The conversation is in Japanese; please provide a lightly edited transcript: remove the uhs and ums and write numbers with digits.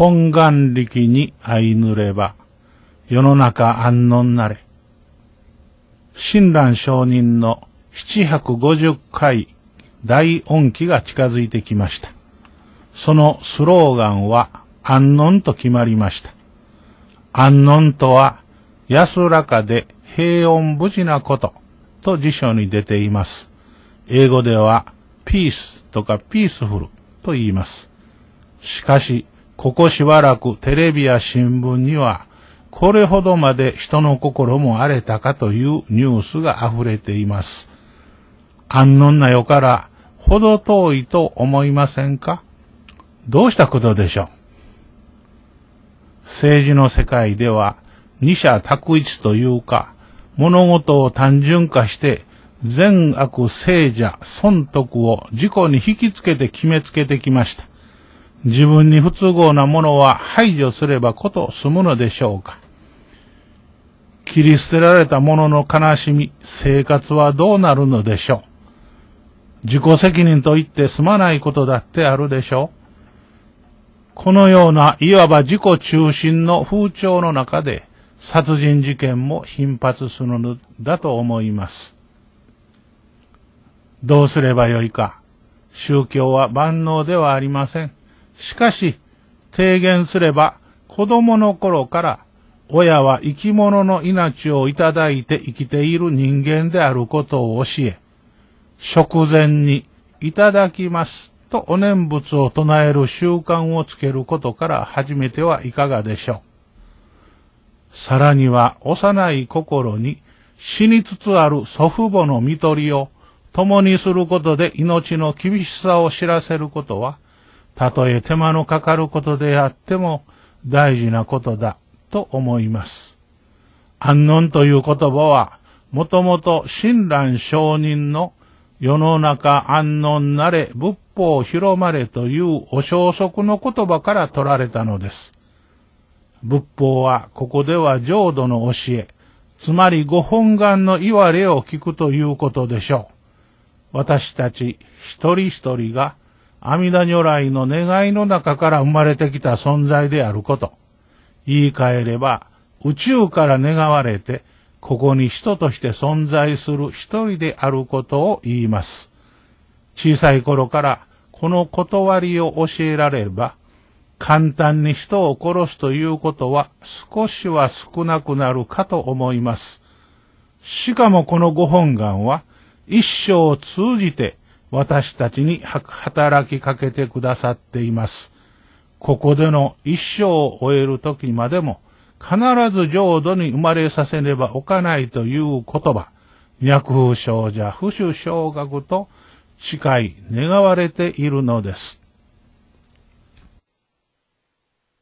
本願力に相ぬれば、世の中安穏なれ。親鸞上人の750回大恩期が近づいてきました。そのスローガンは安穏と決まりました。安穏とは安らかで平穏無事なことと辞書に出ています。英語ではピースとかピースフルと言います。しかし、ここしばらくテレビや新聞にはこれほどまで人の心も荒れたかというニュースが溢れています。安穏な世からほど遠いと思いませんか？どうしたことでしょう？政治の世界では二者択一というか、物事を単純化して善悪聖者損得を自己に引きつけて決めつけてきました。自分に不都合なものは排除すればこと済むのでしょうか。切り捨てられたものの悲しみ、生活はどうなるのでしょう。自己責任と言って済まないことだってあるでしょう。このようないわば自己中心の風潮の中で殺人事件も頻発するのだと思います。どうすればよいか。宗教は万能ではありません。しかし、提言すれば子供の頃から親は生き物の命をいただいて生きている人間であることを教え、食前にいただきますとお念仏を唱える習慣をつけることから始めてはいかがでしょう。さらには幼い心に死につつある祖父母の看取りを共にすることで命の厳しさを知らせることは、たとえ手間のかかることであっても大事なことだと思います。安穏という言葉は、もともと親鸞上人の世の中安穏なれ、仏法広まれというお消息の言葉から取られたのです。仏法はここでは浄土の教え、つまりご本願の言われを聞くということでしょう。私たち一人一人が阿弥陀如来の願いの中から生まれてきた存在であること。言い換えれば、宇宙から願われて、ここに人として存在する一人であることを言います。小さい頃からこの断りを教えられれば、簡単に人を殺すということは少しは少なくなるかと思います。しかもこのご本願は、一生を通じて私たちに働きかけてくださっています。ここでの一生を終える時までも必ず浄土に生まれさせねばおかないという言葉、脈風生者不死生学と誓い願われているのです。